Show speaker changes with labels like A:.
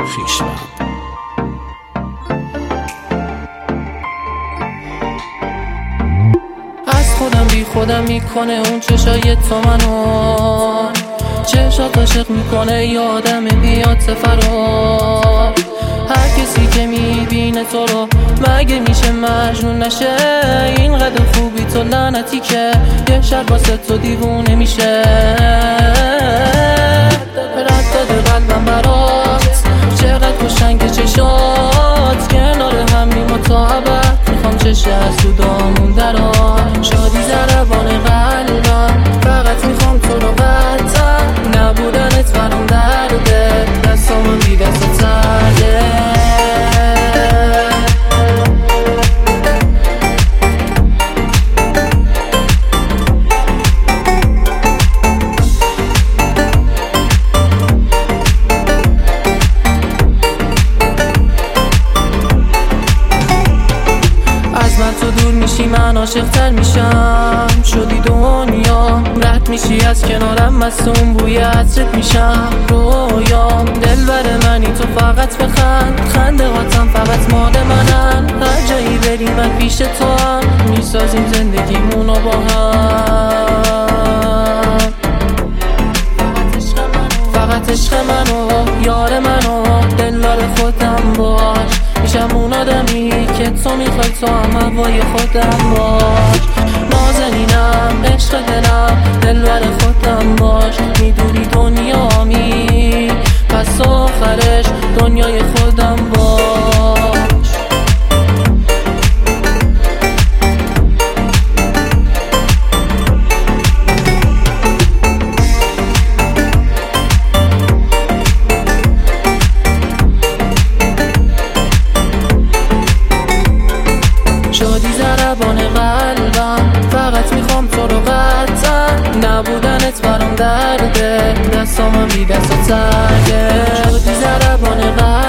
A: خویشم.
B: از خودم بی خودم میکنه اون چشای تو منو، چشات عاشق میکنه یادم بیاد فرار. هر کسی که میبینه تو رو مگه میشه مجنون نشه؟ اینقدر خوبی تو لعنتی که یه شب واسه تو دیوونه میشه. رد داده قلبم برات، چقدر خوشنگ چشات، کنار همیم تا ابد میخوام چشه از تو دامون درات. شادی ضربان قلبم، فقط میخوام تو رو قطعا، نبودنت برام درده، دستامو بی دست ترده. من تو دور میشی من عاشق‌تر میشم، شدی دنیا رد میشی از کنارم، مصون بوی عطرت میشم رویام. دلبر منی تو فقط بخند، خنده هاتم فقط مال منن، هر جایی بری من پیش تو هم، میسازیم زندگیمونو با هم. فقط عشق منو، یار منو، دلدار خودم باش، میشم اون آدمی که تو میخوای، تو هم هوای خودم باش. نازنینم، عشق دلم، دلبر خودم باش، میدونی دنیامی، پس آخرش دنیای خودم باش. شادی ضربان قلبم، فقط میخوام تو رو قطعا، نبودنت برام درده، دستامم بی دست ترده. شادی ضربان قلبم